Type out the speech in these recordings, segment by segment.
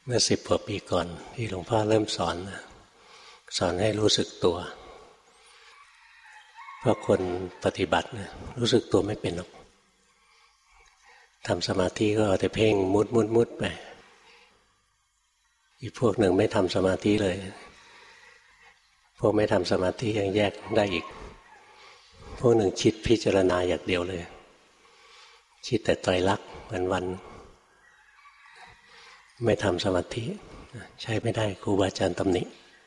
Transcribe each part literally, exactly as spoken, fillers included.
เมื่อสิบกว่าปีก่อนที่หลวงพ่อเริ่มสอนสอนให้รู้สึกตัวเพราะคนปฏิบัติเนี่ยรู้สึกตัวไม่เป็นหรอกทำสมาธิก็เอาแต่เพ่งมุดมุดมุดไปอีกพวกหนึ่งไม่ทำสมาธิเลยพวกไม่ทำสมาธิยังแยกได้อีกพวกหนึ่งคิดพิจารณาอย่างเดียวเลยคิดแต่ไตรลักษณ์วันๆไม่ทำสมาธิใช้ไม่ได้ครูบาอาจารย์ตำหนิ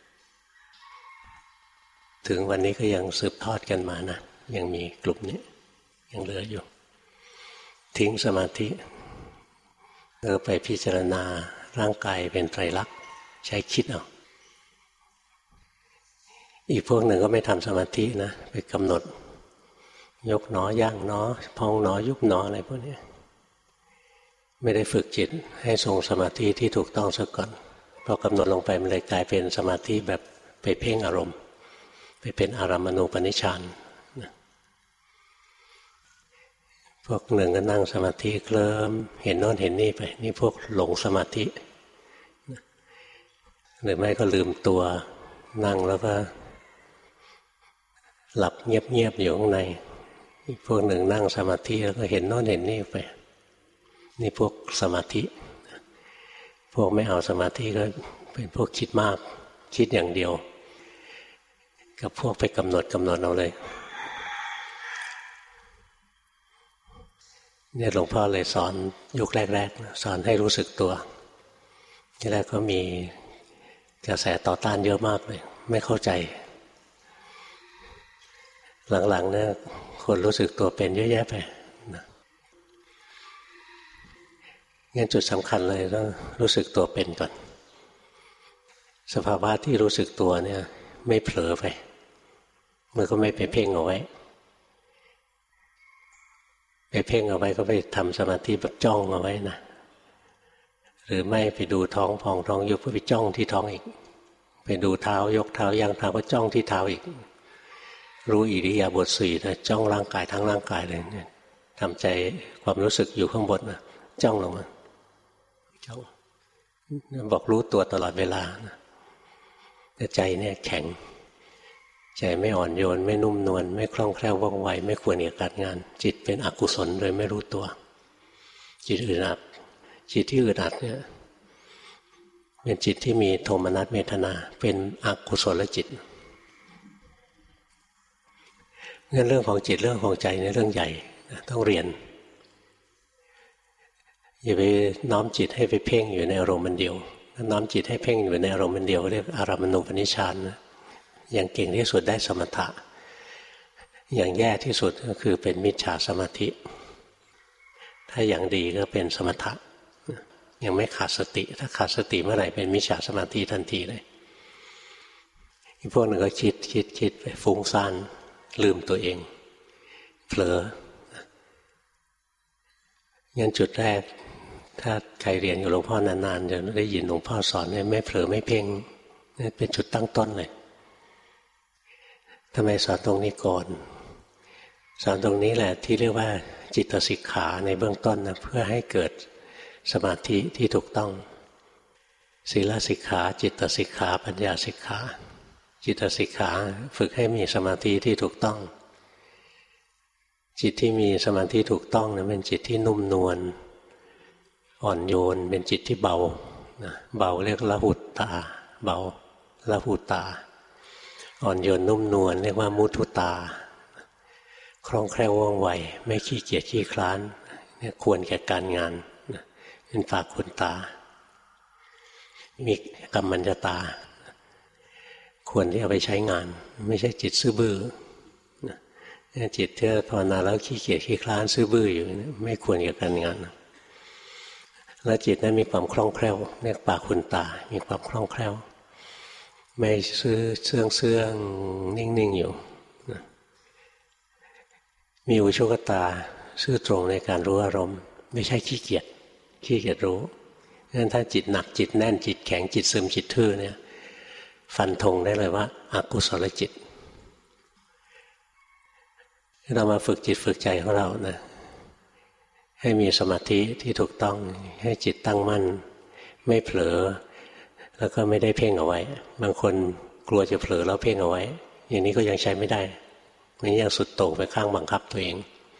ถึงวันนี้ก็ยังสืบทอดกันมานะยังมีกลุ่มนี้ยังเหลืออยู่ทิ้งสมาธิแล้วไปพิจารณาร่างกายเป็นไตรลักษณ์ใช้คิดเอาอีกพวกหนึ่งก็ไม่ทำสมาธินะไปกำหนดยกหนอย่างหนอพองหนอยุบหนออะไรพวกนี้ไม่ได้ฝึกจิตให้ทรงสมาธิที่ถูกต้องซะก่อนพอกำหนดลงไปมันเลยกลายเป็นสมาธิแบบไปเพ่งอารมณ์ไปเป็นอารามณูปนิชฌานพวกหนึ่งก็นั่งสมาธิเคลิ้มเห็นโน่นเห็นนี่ไปนี่พวกหลงสมาธิหรือไม่ก็ลืมตัวนั่งแล้วก็หลับเงียบๆอยู่ข้างในอีกพวกหนึ่งนั่งสมาธิแล้วก็เห็นโน่นเห็นนี่ไปนี่พวกสมาธิพวกไม่เอาสมาธิก็เป็นพวกคิดมากคิดอย่างเดียวกับพวกไปกำหนดกำหนดเอาเลยเนี่ยหลวงพ่อเลยสอนยุคแรกๆสอนให้รู้สึกตัวที่แรกก็มีกระแสต่อต้านเยอะมากเลยไม่เข้าใจหลังๆเนี่ยคนรู้สึกตัวเป็นเยอะแยะไปนะงั้นจุดสำคัญเลยต้องรู้สึกตัวเป็นก่อนสภาวะที่รู้สึกตัวเนี่ยไม่เผลอไปมันก็ไม่ไปเพ่งเอาไว้ไปเพ่งเอาไว้ก็ไปทำสมาธิแบบจ้องเอาไว้นะหรือไม่ไปดูท้องพองท้องยุบก็ไปจ้องที่ท้องอีกไปดูเท้ายกเท้าย่างเท้าก็จ้องที่เท้าอีกรู้อิริยาบถสี่นะจ้องร่างกายทั้งร่างกายเลยเนี่ยทำใจความรู้สึกอยู่ข้างบนนะจ้องลงมาจ้องบอกรู้ตัวตลอดเวลานะแต่ใจเนี่ยแข็งใจไม่อ่อนโยนไม่นุ่มนวลไม่คล่องแคล่วว่องไวไม่ควรแก่การงานจิตเป็นอกุศลโดยไม่รู้ตัวจิตอึดอัดจิตที่อึดอัดเนี่ยเป็นจิตที่มีโทมนัสเวทนาเป็นอกุศลจิตงั้นเรื่องของจิตเรื่องของใจในเรื่องใหญ่ต้องเรียนอย่าไปน้อมจิตให้ไปเพ่งอยู่ในอารมณ์มันเดียวน้อมจิตให้เพ่งอยู่ในอารมณ์มันเดียวเรียกอารามณูปนิชฌานนะอย่างเก่งที่สุดได้สมถะอย่างแย่ที่สุดก็คือเป็นมิจฉาสมาธิถ้าอย่างดีก็เป็นสมถะยังไม่ขาดสติถ้าขาดสติเมื่อไหร่เป็นมิจฉาสมาธิทันทีเลยอีกพวกหนึ่งก็คิดคิดคิดไปฟุ้งซ่านลืมตัวเองเผลองั้นจุดแรกถ้าใครเรียนอยู่หลวงพ่อนานๆจะได้ยินหลวงพ่อสอนเนี่ยไม่เผลอไม่เพ่งนี่เป็นจุดตั้งต้นเลยทำไมสอนตรงนี้ก่อนสอนตรงนี้แหละที่เรียกว่าจิตสิกขาในเบื้องต้นนะเพื่อให้เกิดสมาธิที่ถูกต้องศีลสิกขาจิตสิกขาปัญญาสิกขาจิตสิกขาฝึกให้มีสมาธิที่ถูกต้องจิตที่มีสมาธิถูกต้องนะเป็นจิตที่นุ่มนวลอ่อนโยนเป็นจิตที่เบานะเบาเรียกละหุตตาเบาละหุตาอ่อนโยนนุ่มนวลเรียกว่ามุทุตาคล่องแคล่วว่องไวไม่ขี้เกียจขี้คร้านเนี่ยควรแก่การงานนะเป็นฝากคุณตามีกัมมัญญตาควรที่เอาไปใช้งานไม่ใช่จิตซื่อบื้อนะจิตที่ภาวนาแล้วขี้เกียจขี้คร้านซื่อบื้ออยู่ไม่ควรแก่การงานแล้วจิตนั้นมีความคล่องแคล่วเรียกปากคุณตามีความคล่องแคล่วไม่ซื่อเสื่องเสื่องนิ่งๆอยู่นะมีอุชุกตาซื่อตรงในการรู้อารมณ์ไม่ใช่ขี้เกียจขี้เกียจรู้งั้นถ้าจิตหนักจิตแน่นจิตแข็งจิตซึมจิตทื่อเนี่ยฟันธงได้เลยว่าอกุศลจิตเรามาฝึกจิตฝึกใจของเรานะให้มีสมาธิที่ถูกต้องให้จิตตั้งมั่นไม่เผลอแล้วก็ไม่ได้เพ่งเอาไว้บางคนกลัวจะเผลอแล้วเพ่งเอาไว้อย่างนี้ก็ยังใช้ไม่ได้นี่ยังสุดโต่งไปข้างบังคับตัวเอง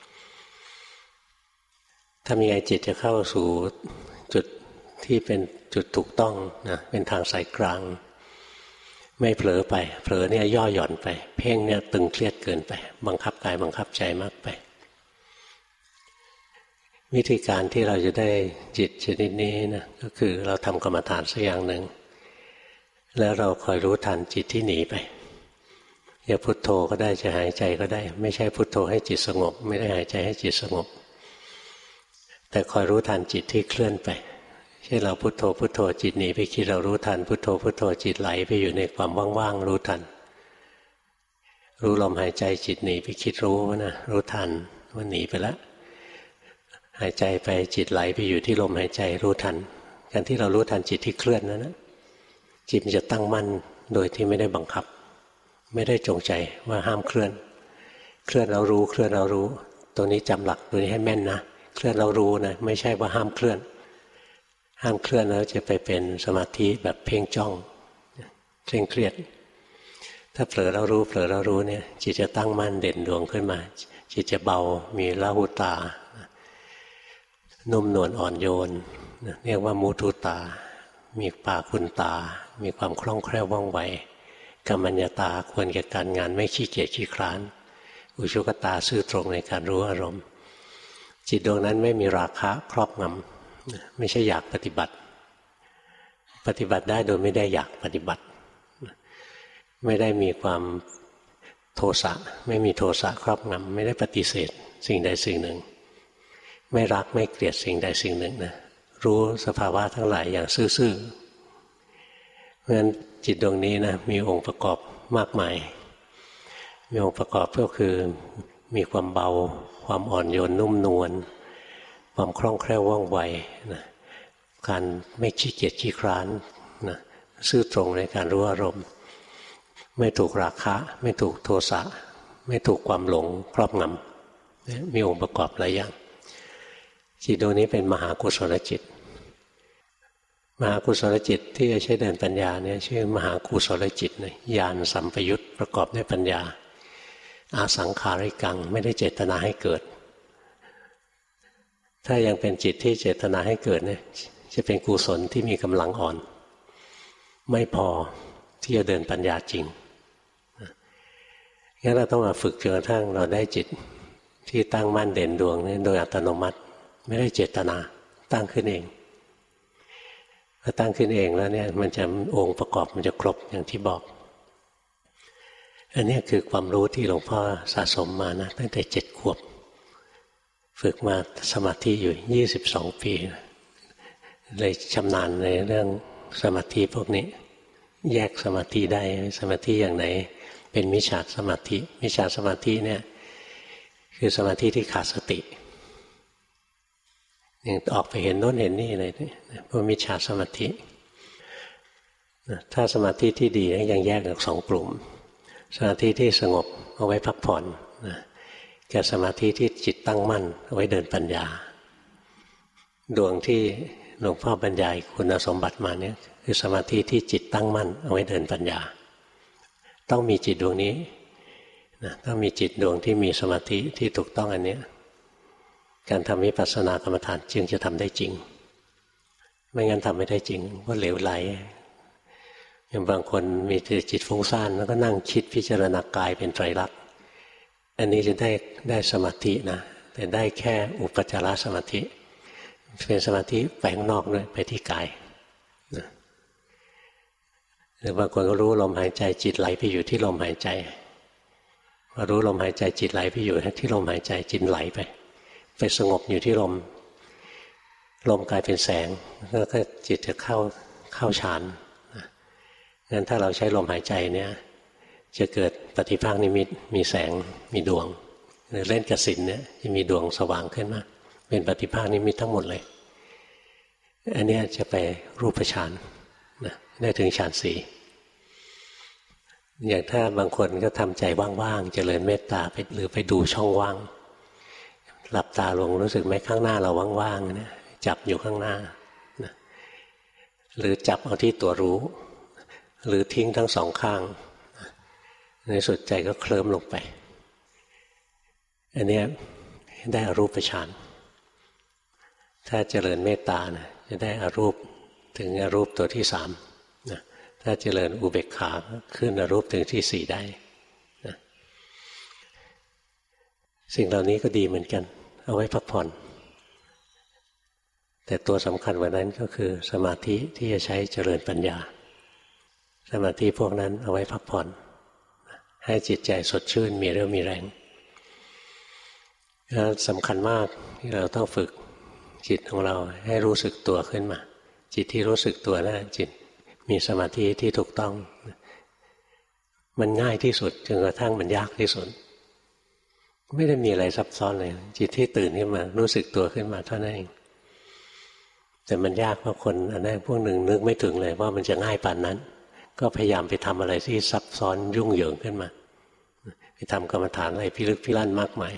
ถ้ามีไอจิตจะเข้าสู่จุดที่เป็นจุดถูกต้องนะเป็นทางสายกลางไม่เผลอไปเผลอเนี่ยย่อหย่อนไปเพ่งเนี่ยตึงเครียดเกินไปบังคับกายบังคับใจมากไปวิธีการที่เราจะได้จิตชนิดนี้นะก็คือเราทำกรรมฐานสักอย่างหนึ่งแล้วเราคอยรู้ทันจิตที่หนีไปอย่าพุทโธก็ได้จะหายใจก็ได้ไม่ใช่พุทโธให้จิตสงบไม่ได้หายใจให้จิตสงบแต่คอยรู้ทันจิตที่เคลื่อนไปเช่นเราพุทโธพุทโธจิตหนีไปคิดเรารู้ทันพุทโธพุทโธจิตไหลไปอยู่ในความว่างๆรู้ทันรู้ลมหายใจจิตหนีไปคิดรู้นะรู้ทันว่าหนีไปแล้วหายใจไปจิตไหลไปอยู่ที่ลมหายใจรู้ทันการที่เรารู้ทันจิตที่เคลื่อนนั้นนะจิตมันจะตั้งมั่นโดยที่ไม่ได้บังคับไม่ได้จงใจว่าห้ามเคลื่อนเคลื่อนเรารู้เคลื่อนเรารู้ตัวนี้จำหลักตัวนี้ให้แม่นนะเคลื่อนเรารู้นะไม่ใช่ว่าห้ามเคลื่อนห้ามเคลื่อนแล้วจะไปเป็นสมาธิแบบเพ่งจ้องเคร่งเครียดถ้าเผลอเรารู้เผลอเรารู้เนี่ยจิตจะตั้งมั่นเด่นดวงขึ้นมาจิตจะเบามีละหุตานุ่มนวลอ่อนโยนเรียกว่ามุทุตามีปาคุณตามีความคล่องแคล่วว่องไวกัมมัญญตาควรแก่การงานไม่ขี้เกียจขี้คร้านอุชุกตาซื่อตรงในการรู้อารมณ์จิตดวงนั้นไม่มีราคะครอบงำไม่ใช่อยากปฏิบัติปฏิบัติได้โดยไม่ได้อยากปฏิบัติไม่ได้มีความโทสะไม่มีโทสะครอบงำไม่ได้ปฏิเสธสิ่งใดสิ่งหนึ่งไม่รักไม่เกลียดสิ่งใดสิ่งหนึ่งนะรู้สภาวะทั้งหลายอย่างซื่อๆเพราะฉะนั้นจิตดวงนี้นะมีองค์ประกอบมากมายมีองค์ประกอบก็คือมีความเบาความอ่อนโยนนุ่มนวลความคล่องแคล่วว่องไวนะการไม่ขี้เกียจขี้คร้านนะซื่อตรงในการรู้อารมณ์ไม่ถูกราคะไม่ถูกโทสะไม่ถูกความหลงครอบงำมีองค์ประกอบหลายอย่างจิตดวงนี้เป็นมหากุศลจิตมหากุศลจิตที่จะใช้เดินปัญญาเนี่ยชื่อมหากุศลจิตนะญาณสัมปยุตประกอบด้วยปัญญาอาสังขาริกังไม่ได้เจตนาให้เกิดถ้ายังเป็นจิตที่เจตนาให้เกิดเนี่ยจะเป็นกุศลที่มีกำลังอ่อนไม่พอที่จะเดินปัญญาจริงงั้นเราต้องมาฝึกจนกระทั่งเราได้จิตที่ตั้งมั่นเด่นดวงนี่โดยอัตโนมัติไม่ได้เจตนาตั้งขึ้นเองพอตั้งขึ้นเองแล้วเนี่ยมันจะองค์ประกอบมันจะครบอย่างที่บอกอันนี้คือความรู้ที่หลวงพ่อสะสมมานะตั้งแต่เจ็ดขวบฝึกมาสมาธิอยู่ยี่สิบสองปีเลยชำนาญในเรื่องสมาธิพวกนี้แยกสมาธิได้สมาธิอย่างไหนเป็นมิจฉาสมาธิมิจฉาสมาธิเนี่ยคือสมาธิที่ขาดสติอย่างออกไปเห็นโน้นเห็นนี่อะไรเนี่ยพวกมิจฉาสมาธิถ้าสมาธิที่ดียังแยกออกสองกลุ่มสมาธิที่สงบเอาไว้พักผ่อนนะกับสมาธิที่จิตตั้งมั่นเอาไว้เดินปัญญาดวงที่หลวงพ่อบรรยายคุณสมบัติมาเนี่ยคือสมาธิที่จิตตั้งมั่นเอาไว้เดินปัญญาต้องมีจิตดวงนี้นะต้องมีจิตดวงที่มีสมาธิที่ถูกต้องอันนี้การทำวิปัสสนากรรมฐานจึงจะทำได้จริงไม่งั้นทำไม่ได้จริงว่าเหลวไหลอย่างบางคนมีจิตฟุ้งซ่านแล้วก็นั่งคิดพิจารณากายเป็นไตรลักษณ์อันนี้จะได้ได้สมาธินะแต่ได้แค่อุปจารสมาธิเป็นสมาธิแฝงนอกด้วยไปที่กายนะหรือบางคนก็รู้ลมหายใจจิตไหลไปอยู่ที่ลมหายใจพอรู้ลมหายใจจิตไหลไปอยู่ที่ลมหายใจจิตไหลไปไปสงบอยู่ที่ลมลมกลายเป็นแสงแล้วก็จิตจะเข้าเข้าฌานงั้นถ้าเราใช้ลมหายใจเนี่ยจะเกิดปฏิภาคนิมิตมีแสงมีดวงหรือเล่นกสิณเนี่ยจะมีดวงสว่างขึ้นมาเป็นปฏิภาคนิมิตทั้งหมดเลยอันนี้จะไปรูปฌานนะได้ถึงฌานสี่อย่างถ้าบางคนก็ทำใจว่างๆเจริญเมตตาไปหรือไปดูช่องว่างหลับตาลงรู้สึกไหมข้างหน้าเราว่างๆเนี่ยจับอยู่ข้างหน้านะหรือจับเอาที่ตัวรู้หรือทิ้งทั้งสองข้างในสุดใจก็เคลิ้มลงไปอันนี้ได้อรูปฌานถ้าเจริญเมตตานะจะได้อรูปถึงอรูปตัวที่สามนะถ้าเจริญอุเบกขาขึ้นอรูปถึงที่สี่ได้นะสิ่งเหล่านี้ก็ดีเหมือนกันเอาไว้พักผ่อนแต่ตัวสำคัญกว่านั้นก็คือสมาธิที่จะใช้เจริญปัญญาสมาธิพวกนั้นเอาไว้พักผ่อนให้จิตใจสดชื่นมีเรี่ยวมีแรงแล้วสำคัญมากที่เราต้องฝึกจิตของเราให้รู้สึกตัวขึ้นมาจิตที่รู้สึกตัวนะจิตมีสมาธิที่ถูกต้องมันง่ายที่สุดจนกระทั่งมันยากที่สุดไม่ได้มีอะไรซับซ้อนเลยจิตที่ตื่นขึ้นมารู้สึกตัวขึ้นมาเท่านั้นเองแต่มันยากเพราะคนอันนั้นพวกหนึ่งนึกไม่ถึงเลยว่ามันจะง่ายปานนั้นก็พยายามไปทำอะไรที่ซับซ้อนยุ่งเหยิงขึ้นมาไปทำกรรมฐานอะไรพิลึกพิลั่นมากมาย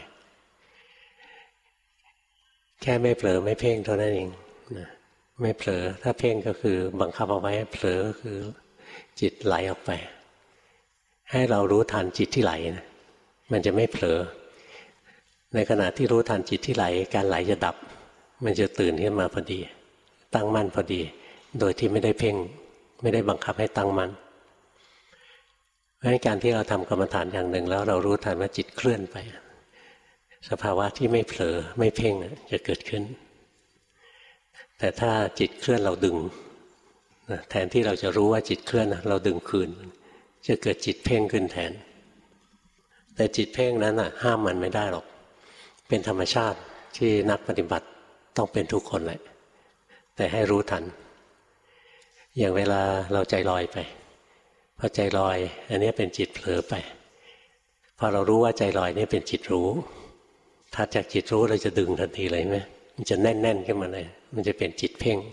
แค่ไม่เผลอไม่เพ่งเท่านั้นเองนะไม่เผลอถ้าเพ่งก็คือบังคับเอาไว้เผลอก็คือจิตไหลออกไปให้เรารู้ทันจิตที่ไหลนะมันจะไม่เผลอในขณะที่รู้ทันจิตที่ไหลการไหลจะดับมันจะตื่นขึ้นมาพอดีตั้งมั่นพอดีโดยที่ไม่ได้เพ่งไม่ได้บังคับให้ตั้งมั่นเพราะฉะนั้นการที่เราทำกรรมฐานอย่างหนึ่งแล้วเรารู้ทันว่าจิตเคลื่อนไปสภาวะที่ไม่เผลอไม่เพ่งจะเกิดขึ้นแต่ถ้าจิตเคลื่อนเราดึงแทนที่เราจะรู้ว่าจิตเคลื่อนเราดึงคืนจะเกิดจิตเพ่งขึ้นแทนแต่จิตเพ่งนั้นห้ามมันไม่ได้หรอกเป็นธรรมชาติที่นักปฏิบัติต้องเป็นทุกคนแหละแต่ให้รู้ทันอย่างเวลาเราใจลอยไปพอใจลอยอันนี้เป็นจิตเผลอไปพอเรารู้ว่าใจลอยนี่เป็นจิตรู้ถัดจากจิตรู้เราจะดึงทันทีเลยไหมมันจะแน่นๆขึ้นมาเลยมันจะเป็นจิตเพ่ง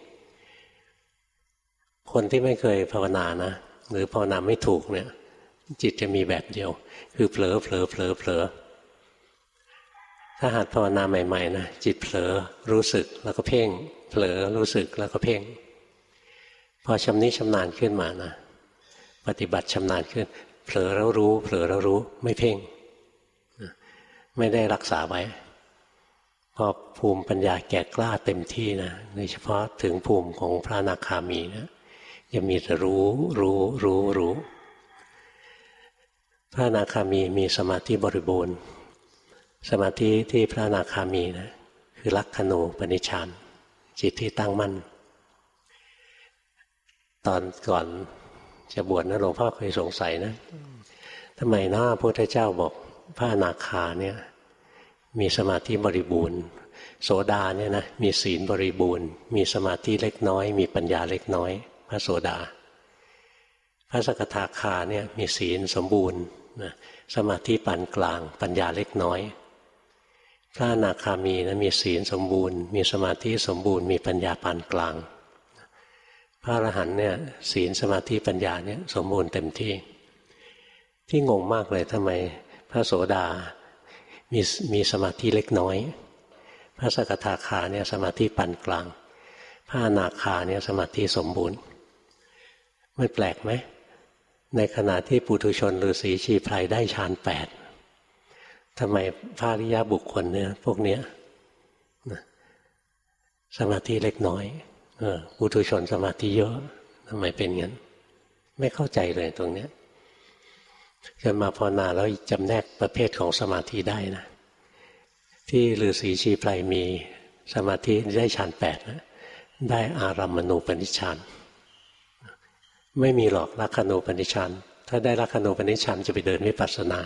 คนที่ไม่เคยภาวนานะหรือภาวนาไม่ถูกเนี่ยจิตจะมีแบบเดียวคือเผลอเผลอเผลอเผลอถ้าหัดภาวนาใหม่ๆนะจิตเผลอรู้สึกแล้วก็เพ่งเผลอรู้สึกแล้วก็เพ่งพอชำนิชำนาญขึ้นมานะปฏิบัติชำนาญขึ้นเผลอแล้วรู้เผลอแล้วรู้ไม่เพ่งไม่ได้รักษาไว้พอภูมิปัญญาแก่กล้าเต็มที่นะโดยเฉพาะถึงภูมิของพระอนาคามีนะจะมีแต่รู้รู้รู้รู้พระอนาคามีมีสมาธิบริบูรณ์สมาธิที่พระอนาคามีนะคือลักขณูปนิชฌานจิตที่ตั้งมั่นตอนก่อนจะบวชนะหลวงพ่อเคยสงสัยนะทำไมนะพระพุทธเจ้าบอกพระอนาคาเนี่ยมีสมาธิบริบูรณ์โสดาเนี่ยนะมีศีลบริบูรณ์มีสมาธิเล็กน้อยมีปัญญาเล็กน้อยพระโสดาพระสกทาคาเนี่ยมีศีลสมบูรณ์นะสมาธิปานกลางปัญญาเล็กน้อยพระอนาคามีนะมีศีลสมบูรณ์มีสมาธิสมบูรณ์มีปัญญาปานกลางพระอรหันต์เนี่ยศีลสมาธิปัญญาเนี่ยสมบูรณ์เต็มที่ที่งงมากเลยทำไมพระโสดามีมีสมาธิเล็กน้อยพระสกทาคาเนี่ยสมาธิปานกลางพระอนาคาเนี่ยสมาธิสมบูรณ์ไม่แปลกไหมในขณะที่ปุถุชนฤาษีชีไพรได้ฌานแปดทำไมพระอริยบุคคลเนี่ยพวกเนี้ยสมาธิเล็กน้อยเออปุถุชนสมาธิเยอะทำไมเป็นงั้นไม่เข้าใจเลยตรงเนี้ยจนมาภาวนาแล้วจำแนกประเภทของสมาธิได้นะที่ฤาษีชีไพรมีสมาธิได้ฌานแปดนะได้อารัมมณูปนิชฌานไม่มีหรอกลักขณูปนิชฌานถ้าได้ลักขณูปนิชฌานจะไปเดินวิปัสสนา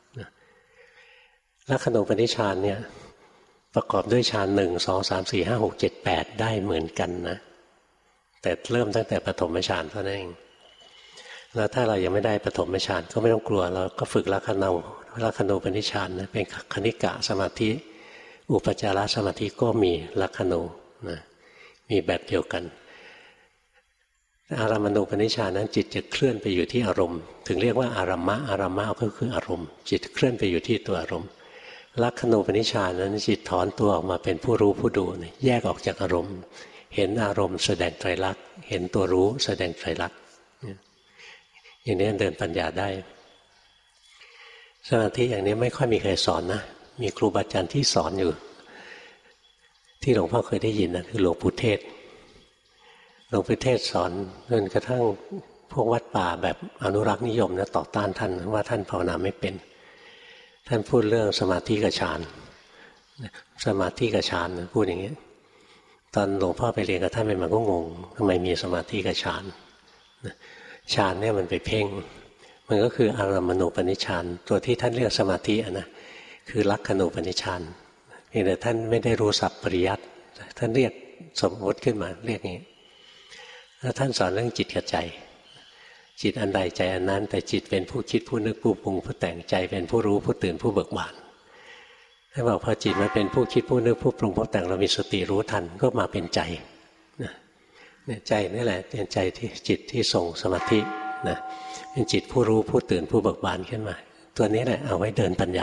ลักขณูปนิชฌานเนี่ยประกอบด้วยฌานหนึ่งสองสามสี่ห้าหกเจ็ดแปดได้เหมือนกันนะแต่เริ่มตั้งแต่ปฐมฌานเท่านั้นเองแล้วถ้าเรายังไม่ได้ปฐมฌานก็ไม่ต้องกลัวเราก็ฝึกลักขณูลักขณูปนิชฌานนะเป็นคณิกะสมาธิอุปจารสมาธิก็มีลักขณูนะมีแบบเดียวกันอารัมมณูปนิชฌานนั้นจิตจะเคลื่อนไปอยู่ที่อารมณ์ถึงเรียกว่าอารัมมะอารัมมะก็คืออารมณ์จิตเคลื่อนไปอยู่ที่ตัวอารมณ์ลักขณูปนิชฌานนั้นจิตถอนตัวออกมาเป็นผู้รู้ผู้ดูแยกออกจากอารมณ์เห็นอารมณ์แสดงไตรลักษณ์เห็นตัวรู้แสดงไตรลักษณ์อย่างนี้เดินปัญญาได้สมาธิอย่างนี้ไม่ค่อยมีใครสอนนะมีครูบาอาจารย์ที่สอนอยู่ที่หลวงพ่อเคยได้ยินนะคือหลวงปู่เทศหลวงปู่เทศสอนจนกระทั่งพวกวัดป่าแบบอนุรักษ์นิยมนะต่อต้านท่านว่าท่านภาวนาไม่เป็นท่านพูดเรื่องสมาธิกับฌานสมาธิกับฌานพูดอย่างนี้ตอนหลวงพ่อไปเรียนกับท่านไปมันก็งงทำไมมีสมาธิกับฌานฌานเนี่ยมันไปเพ่งมันก็คืออารมณูปนิชฌานตัวที่ท่านเรียกสมาธินะคือลักขณูปนิชฌานเพียงแต่ท่านไม่ได้รู้ศัพท์ปริยัติท่านเรียกสมมติขึ้นมาเรียกอย่างนี้แล้วท่านสอนเรื่องจิตกับใจจิตอันใดใจอันนั้นแต่จิตเป็นผู้คิดผู้นึกผู้ปรุงผู้แต่งใจเป็นผู้รู้ผู้ตื่นผู้เบิกบานท่านบอกพอจิตมาเป็นผู้คิดผู้นึกผู้ปรุงผู้แต่งเรามีสติรู้ทันก็มาเป็นใจนะใจนี่แหละเป็นใจที่จิตที่ส่งสมาธินะเป็นจิตผู้รู้ผู้ตื่นผู้เบิกบานขึ้นมาตัวนี้แหละเอาไว้เดินปัญญา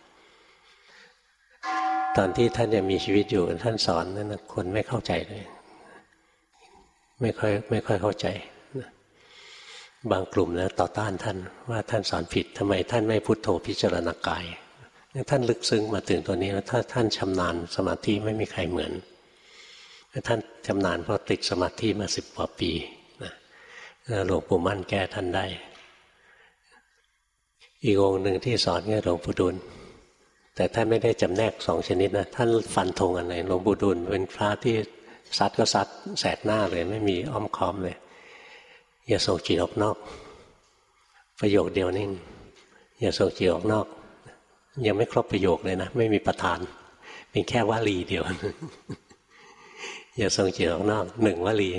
ตอนที่ท่านยังมีชีวิตอยู่ท่านสอนนั้นนะคนไม่เข้าใจเลยไม่ค่อยไม่ค่อยเข้าใจบางกลุ่มนะต่อต้านท่านว่าท่านสอนผิดทำไมท่านไม่พุทโธพิจารณากายท่านลึกซึ้งมาถึงตัวนี้แล้วถ้าท่านชำนาญสมาธิไม่มีใครเหมือนท่านชำนาญเพราะติดสมาธิมาสิบกว่าปีนะหลวงปู่มั่นแก้ท่านได้อีกองค์หนึ่งที่สอนคือหลวงปู่ดูลแต่ท่านไม่ได้จำแนกสองชนิดนะท่านฟันธงอันไหนหลวงปู่ดูลเป็นพระที่ซัดก็ซัดแสกหน้าเลยไม่มีอ้อมค้อมเลยอย่าส่งจิตออกนอกประโยคเดียวนี่อย่าส่งจิตออกนอกยังไม่ครบประโยคเลยนะไม่มีประธานเป็นแค่วลีเดียว อย่าส่งจิตออกนอกหนึ่งวลี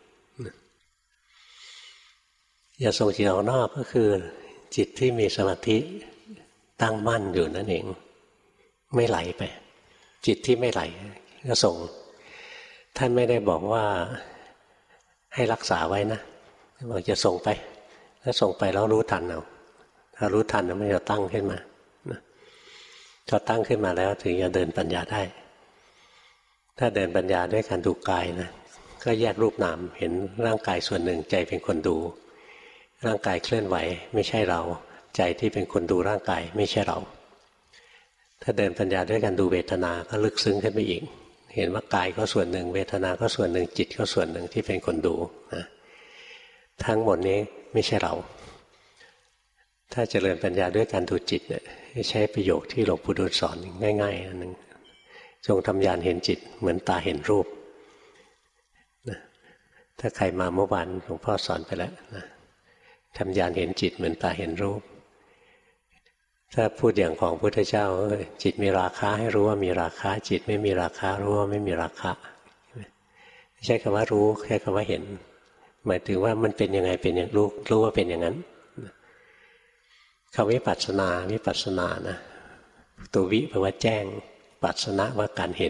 อย่าส่งจิตออกนอกก็คือจิตที่มีสมาธิตั้งมั่นอยู่นั่นเองไม่ไหลไปจิตที่ไม่ไหลก็ส่งท่านไม่ได้บอกว่าให้รักษาไว้นะบอกจะส่งไปถ้าส่งไปแล้วรู้ทันเอาถ้ารู้ทันมันจะตั้งขึ้นมาพอตั้งขึ้นมาแล้วถึงจะเดินปัญญาได้ถ้าเดินปัญญาด้วยการดูกายนะก็แยกรูปนามเห็นร่างกายส่วนหนึ่งใจเป็นคนดูร่างกายเคลื่อนไหวไม่ใช่เราใจที่เป็นคนดูร่างกายไม่ใช่เราถ้าเดินปัญญาด้วยการดูเวทนาก็ลึกซึ้งขึ้นไปอีกเห็นว่ากายก็ส่วนหนึ่งเวทนาก็ส่วนหนึ่งจิตก็ส่วนหนึ่งที่เป็นคนดูนะทั้งหมดนี้ไม่ใช่เราถ้าเจริญปัญญาด้วยการดูจิตเนี่ยใช้ประโยคที่หลวงปู่ดูลสอนง่ายๆอันหนึ่งจงทำญาณเห็นจิตเหมือนตาเห็นรูปนะถ้าใครมาเมื่อวานหลวงพ่อสอนไปแล้วนะทำญาณเห็นจิตเหมือนตาเห็นรูปถ้าพูดอย่างของพุทธเจ้าจิตมีราคะให้รู้ว่ามีราคะจิตไม่มีราคะรู้ว่าไม่มีราคะไม่ใช่คำว่ารู้แค่คำว่าเห็นหมายถึงว่ามันเป็นยังไงเป็นอย่างรู้รู้ว่าเป็นอย่างนั้นคำวิปัสสนาวิปัสสนานะตัววิแปลว่าแจ้งปัสสนะว่าการเห็น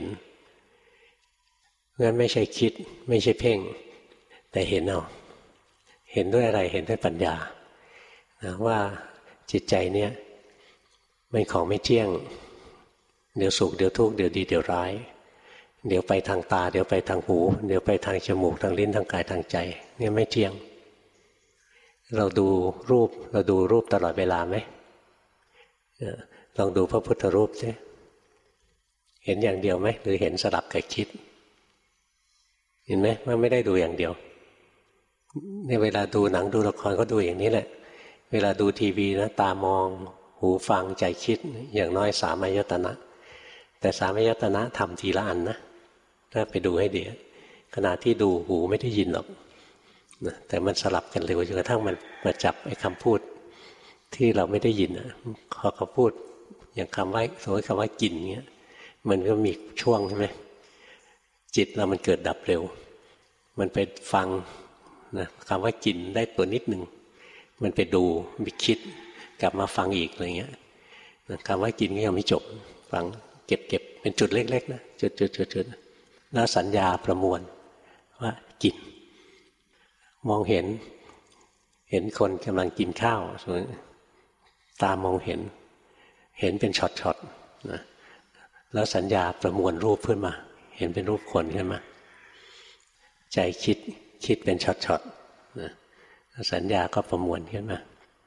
งั้นไม่ใช่คิดไม่ใช่เพ่งแต่เห็นเอาเห็นด้วยอะไรเห็นด้วยปัญญานะว่าจิตใจเนี่ยเป็นของไม่เที่ยงเดี๋ยวสุขเดี๋ยวทุกข์เดี๋ยวดีเดี๋ยวร้ายเดี๋ยวไปทางตาเดี๋ยวไปทางหูเดี๋ยวไปทางจมูกทางลิ้นทางกายทางใจเนี่ยไม่เที่ยงเราดูรูปเราดูรูปตลอดเวลาไหมลองดูพระพุทธรูปสิเห็นอย่างเดียวไหมหรือเห็นสลับกับคิดเห็นไหมมันไม่ได้ดูอย่างเดียวในเวลาดูหนังดูละครก็ดูอย่างนี้แหละเวลาดูทีวีนะตามองหูฟังใจคิดอย่างน้อยสามอายตนะแต่สามอายตนะทำทีละอันนะถ้าไปดูให้ดีขณะที่ดูหูไม่ได้ยินหรอกนะแต่มันสลับกันเร็วจนกระทั่งมันมาจับไอ้คำพูดที่เราไม่ได้ยินนะพอเขาพูดอย่างคำว่าสมมติคำว่ากินเงี้ยมันก็มีช่วงใช่ไหมจิตเรามันเกิดดับเร็วมันไปฟังนะคำว่ากินได้ตัวนิดหนึ่งมันไปดูไปคิดกลับมาฟังอีกอะไรเงี้ยคำว่ากินก็ยังไม่จบฟังเก็บเก็บเป็นจุดเล็กๆนะจุดจุดจุดจุดแล้วสัญญาประมวลว่ากินมองเห็นเห็นคนกำลังกินข้าวตามองเห็นเห็นเป็นช็อตๆนะแล้วสัญญาประมวลรูปขึ้นมาเห็นเป็นรูปคนขึ้นมาใจคิดคิดเป็นช็อตๆนะสัญญาก็ประมวลขึ้นมา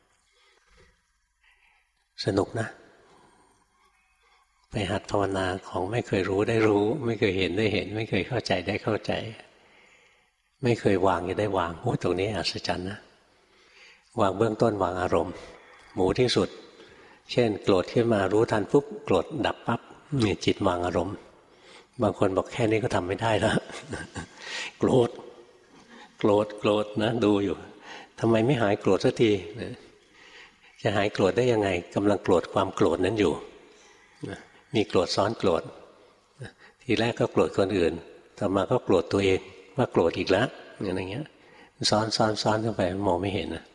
สนุกนะไปหัดภาวนาของไม่เคยรู้ได้รู้ไม่เคยเห็นได้เห็นไม่เคยเข้าใจได้เข้าใจไม่เคยวางจะได้วางโอ้ตรงนี้อัศจรรย์นะวางเบื้องต้นวางอารมณ์หมูที่สุดเช่นโกรธขึ้นมารู้ทันปุ๊บโกรธดับปั๊บนี่จิตวางอารมณ์บางคนบอกแค่นี้ก็ทำไม่ได้แล้วโกรธโกรธโกรธนะดูอยู่ทำไมไม่หายโกรธสักทีจะหายโกรธได้ยังไงกำลังโกรธความโกรธนั้นอยู่มีโกรธซ้อนโกรธทีแรกก็โกรธคนอื่นต่อมาก็โกรธตัวเองว่าโกรธอีกแล้วอย่างเงี้ยซ้อนซ้อนซ้อนเข้าไปมองไม่เห็นนะ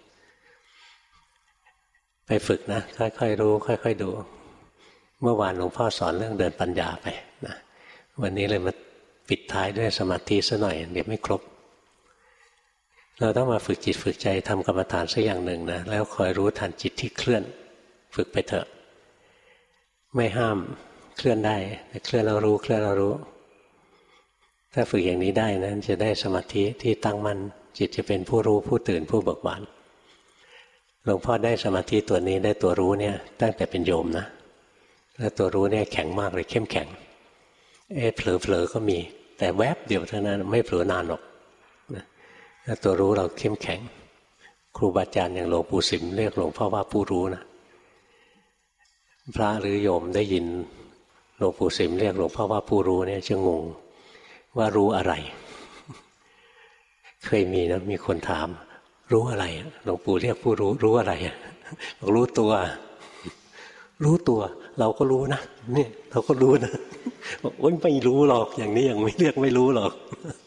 ไปฝึกนะค่อยๆรู้ค่อยๆดูเมื่อวานหลวงพ่อสอนเรื่องเดินปัญญาไปนะวันนี้เลยมาปิดท้ายด้วยสมาธิซะหน่อยเดี๋ยวไม่ครบเราต้องมาฝึกจิตฝึกใจทำกรรมฐานสักอย่างหนึ่งนะแล้วคอยรู้ทันจิตที่เคลื่อนฝึกไปเถอะไม่ห้ามเคลื่อนได้แต่เคลื่อนเรารู้เคลื่อนเรารู้ถ้าฝึกอย่างนี้ได้นะจะได้สมาธิที่ตั้งมั่นจิตจะเป็นผู้รู้ผู้ตื่นผู้เบิกบานหลวงพ่อได้สมาธิตัวนี้ได้ตัวรู้เนี่ยตั้งแต่เป็นโยมนะแล้วตัวรู้เนี่ยแข็งมากเลยเข้มแข็งเอ๊ะเผลอๆก็มีแต่แวบเดียวเท่านั้นไม่เผลอนานหรอกแล้วตัวรู้เราเข้มแข็งครูบาอาจารย์อย่างหลวงปู่สิมเรียกหลวงพ่อว่าผู้รู้นะพระหรือโยมได้ยินหลวงปู่สิมเรียกหลวงพ่อว่าผู้รู้เนี่ยจะงงว่ารู้อะไรเคยมีนะมีคนถามรู้อะไรหลวงปู่เรียกผู้รู้รู้อะไรบอกรู้ตัวรู้ตัวเราก็รู้นะเนี่ยเราก็รู้นะบอกโอ๊ยไม่รู้หรอกอย่างนี้ยังไม่เรียกไม่รู้หรอก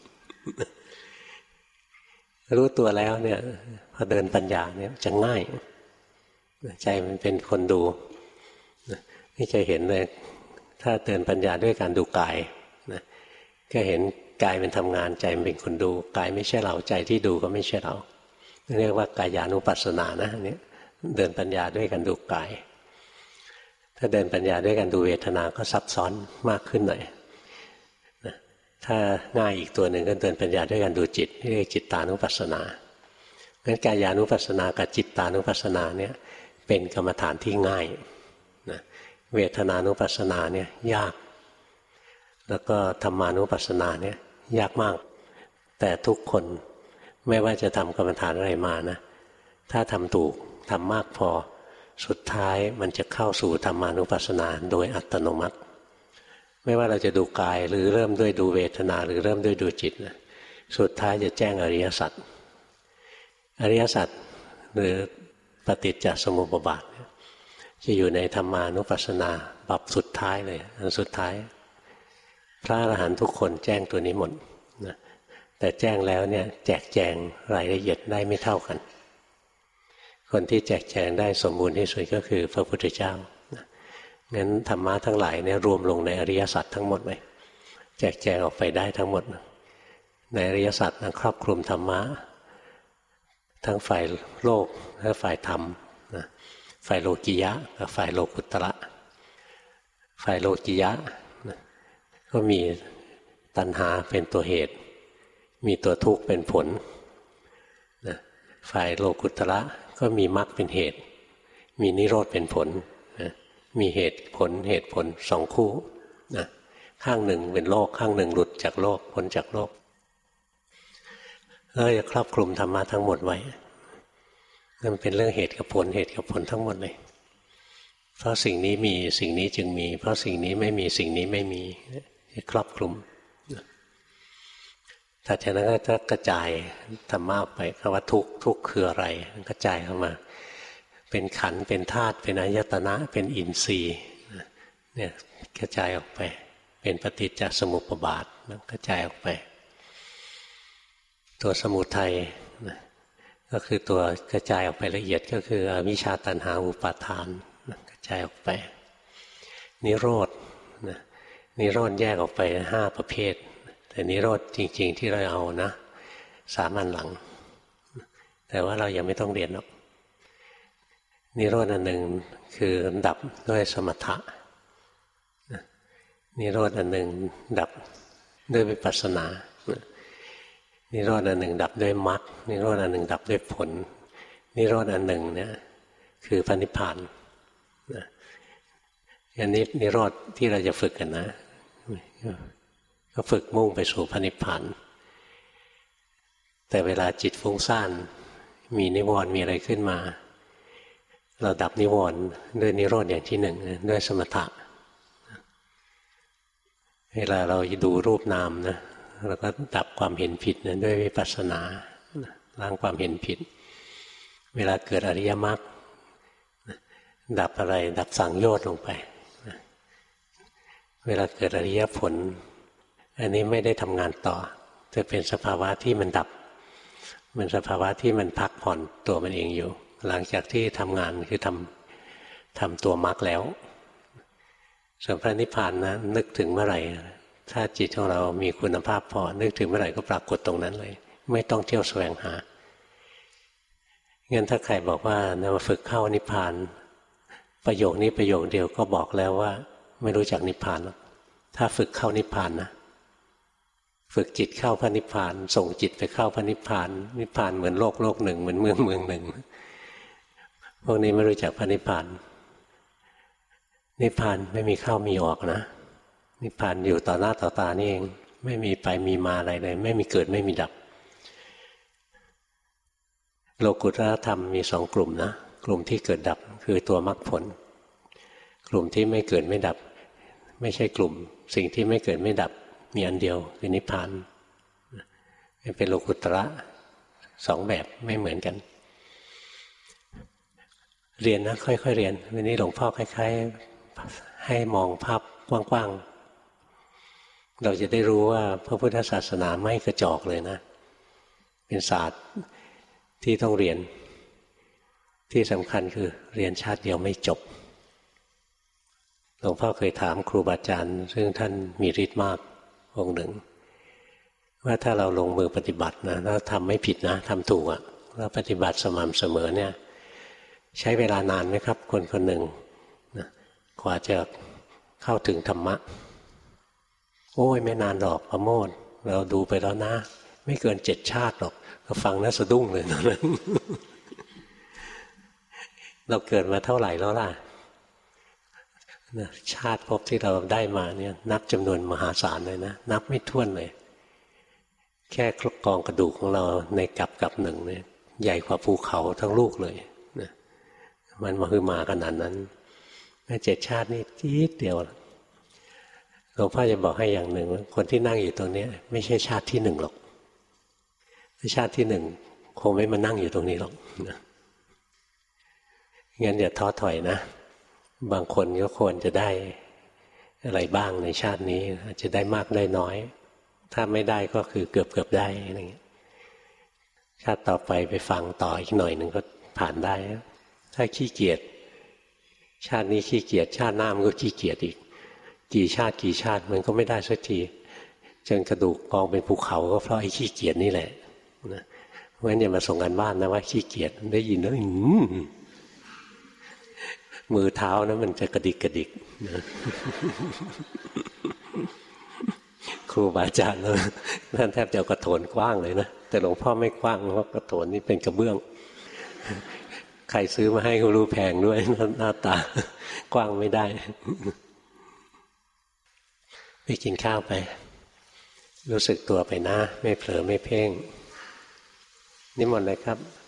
รู้ตัวแล้วเนี่ยพอเดินปัญญาเนี่ยจะง่ายใจมันเป็นคนดูนี่จะเห็นเลยถ้าเดินปัญญาด้วยการดูกายนะก็เห็นกายมันทำงานใจมันเป็นคนดูกายไม่ใช่เราใจที่ดูก็ไม่ใช่เราเรียกว่ากายานุปัสสนานะอันนี้เดินปัญญาด้วยการดูกายถ้าเดินปัญญาด้วยการดูเวทนาก็ซับซ้อนมากขึ้นหน่อยนะถ้าง่ายอีกตัวหนึ่งก็เดินปัญญาด้วยการดูจิตเรียกจิตตานุปัสสนางั้นกายานุปัสสนากับจิตตานุปัสสนาเนี่ยเป็นกรรมฐานที่ง่ายนะเวทนานุปัสสนาเนี่ยยากแล้วก็ธรรมานุปัสสนาเนี่ยยากมากแต่ทุกคนไม่ว่าจะทำกรรมฐานอะไรมานะถ้าทำถูกทำมากพอสุดท้ายมันจะเข้าสู่ธรรมานุปัสสนาโดยอัตโนมัติไม่ว่าเราจะดูกายหรือเริ่มด้วยดูเวทนาหรือเริ่มด้วยดูจิตนะสุดท้ายจะแจ้งอริยสัจอริยสัจหรือปฏิจจสมุปบาทจะอยู่ในธรรมานุปัสสนาบัพสุดท้ายเลยอันสุดท้ายพระอรหันต์ทุกคนแจ้งตัวนี้หมดนะแต่แจ้งแล้วเนี่ยแจกแจงรายละเอียดได้ไม่เท่ากันคนที่แจกแจงได้สมบูรณ์ที่สุดก็คือพระพุทธเจ้านะงั้นธรรมะทั้งหลายเนี่ยรวมลงในอริยสัจทั้งหมดเลยแจกแจงออกไปได้ทั้งหมดในอริยสัจครอบคลุมธรรมะทั้งฝ่ายโลกและฝ่ายธรรมนะฝ่ายโลกิยะกับฝ่ายโลกุตระฝ่ายโลกิยะนะก็มีตัณหาเป็นตัวเหตุมีตัวทุกข์เป็นผลนะฝ่ายโลกุตระก็มีมรรคเป็นเหตุมีนิโรธเป็นผลนะมีเหตุผลเหตุผลสองคู่นะข้างหนึ่งเป็นโลกข้างหนึ่งหลุดจากโลกพ้นจากโลกแล้วจะครอบคลุมธรรมะทั้งหมดไว้นั่นเป็นเรื่องเหตุกับผลเหตุกับผลทั้งหมดเลยเพราะสิ่งนี้มีสิ่งนี้จึงมีเพราะสิ่งนี้ไม่มีสิ่งนี้ไม่มีจะครอบคลุมแต่จากนั้นก็จะกระจายธรรมะออกไปคำว่าทุกข์ทุกข์คืออะไรกระจายเข้ามาเป็นขันธ์เป็นธาตุเป็นอายตนะเป็นอินทรีย์เนี่ยกระจายออกไปเป็นปฏิจจสมุปบาทกระจายออกไปตัวสมุทัยก็คือตัวกระจายออกไปละเอียดก็คืออวิชชาตัณหาอุปาทานกระจายออกไปนิโรธนิโรธแยกออกไปห้าประเภทแต่นิโรธจริงๆที่เราเอานะสามัญหลังแต่ว่าเรายังไม่ต้องเรียนหรอกนิโรธอันหนึ่งคือดับด้วยสมถะนิโรธอันหนึ่งดับด้วยวิปัสสนานิโรธอันหนึ่งดับด้วยมรรคนิโรธอันหนึ่งดับด้วยผลนิโรธอันหนึ่งเนี่ยคือพระนิพพานนะอันนี้นิโรธที่เราจะฝึกกันนะก็ฝึกมุ่งไปสู่พระนิพพานแต่เวลาจิตฟุ้งซ่านมีนิวรณ์มีอะไรขึ้นมาเราดับนิวรณ์ด้วยนิโรธอย่างที่หนึ่งด้วยสมถะเวลาเราดูรูปนามนะเราก็ดับความเห็นผิดนะด้วยวิปัสสนาล้างความเห็นผิดเวลาเกิดอริยมรรคดับอะไรดับสังโยชน์ลงไปเวลาเกิดอริยผลอันนี้ไม่ได้ทำงานต่อจะเป็นสภาวะที่มันดับมันสภาวะที่มันพักผ่อนตัวมันเองอยู่หลังจากที่ทำงานคือทำทำตัวมรรคแล้วส่วนพระนิพพานนะนึกถึงเมื่อไหร่ถ้าจิตของเรามีคุณภาพพอนึกถึงเมื่อไหร่ก็ปรากฏตรงนั้นเลยไม่ต้องเที่ยวแสวงหางั้นถ้าใครบอกว่ามาฝึกเข้านิพพานประโยคนี้ประโยคเดียวก็บอกแล้วว่าไม่รู้จักนิพพานหรอกถ้าฝึกเข้านิพพานนะฝึกจิตเข้าพระนิพพานส่งจิตไปเข้าพระนิพพานนิพพานเหมือนโลกโลกหนึ่งเหมือนเมืองเมืองหนึ่งพวกนี้ไม่รู้จักพระนิพพานนิพพานไม่มีเข้ามีออกนะนิพพานอยู่ต่อหน้าต่อตานี่เองไม่มีไปมีมาอะไรเลยไม่มีเกิดไม่มีดับโลกุตตรธรรมมีสองกลุ่มนะกลุ่มที่เกิดดับคือตัวมรรคผลกลุ่มที่ไม่เกิดไม่ดับไม่ใช่กลุ่มสิ่งที่ไม่เกิดไม่ดับมีอันเดียวคือนิพพานเป็นโลกุตระสองแบบไม่เหมือนกันเรียนนะค่อยๆเรียนวันนี้หลวงพ่อคล้ายๆให้มองภาพกว้างๆเราจะได้รู้ว่าพระพุทธศาสนาไม่กระจอกเลยนะเป็นศาสตร์ที่ต้องเรียนที่สำคัญคือเรียนชาติเดียวไม่จบหลวงพ่อเคยถามครูบาอาจารย์ซึ่งท่านมีฤทธิ์มากองค์หนึ่งว่าถ้าเราลงมือปฏิบัตินะแล้วทำไม่ผิดนะทำถูกอะแล้วปฏิบัติสม่ำเสมอเนี่ยใช้เวลานานไหมครับคนคนหนึ่งนะกว่าจะเข้าถึงธรรมะโอ้ยไม่นานหรอกประโมทเราดูไปแล้วนะไม่เกินเจ็ดชาติหรอกเราฟังแล้วสะดุ้งเลยนะนั้น เราเกิดมาเท่าไหร่แล้วล่ะชาติภพที่เราได้มาเนี่ยนับจำนวนมหาศาลเลยนะนับไม่ถ้วนเลยแค่กองกระดูกของเราในกับกับหนึ่งเนี่ยใหญ่กว่าภูเขาทั้งลูกเลยนะมันมาคือมาขนาดนั้นแม่เจ็ดชาตินี่จี๊ดเดียวหลวงพ่อจะบอกให้อย่างหนึ่งว่าคนที่นั่งอยู่ตรงนี้ไม่ใช่ชาติที่หนึ่งหรอกชาติที่หนึ่งคงไม่มานั่งอยู่ตรงนี้หรอกนะงั้นอย่าท้อถอยนะบางคนก็ควรจะได้อะไรบ้างในชาตินี้อาจจะได้มากได้น้อยถ้าไม่ได้ก็คือเกือบเกือบได้อะไรเงี้ยชาติต่อไปไปฟังต่ออีกหน่อยหนึ่งก็ผ่านได้ถ้าขี้เกียจชาตินี้ขี้เกียจชาติหน้ามันก็ขี้เกียจอีกกี่ชาติกี่ชาติมันก็ไม่ได้สักทีจนกระดูกกองเป็นภูเขาก็เพราะไอ้ขี้เกียจนี่แหละนะเพราะฉะนั้นอย่ามาส่งกันบ้านนะว่าขี้เกียจได้ยินแล้วมือเท้านะมันจะกระดิกกระดิกนะครูบาอาจารย์ท่านแทบจะกระโถนกว้างเลยนะแต่หลวงพ่อไม่กว้างเพราะกระโถนนี่เป็นกระเบื้องใครซื้อมาให้ก็รู้แพงด้วยหน้าตากว้างไม่ได้ไปกินข้าวไปรู้สึกตัวไปนะไม่เผลอไม่เพ่งนิมนต์เลยครับ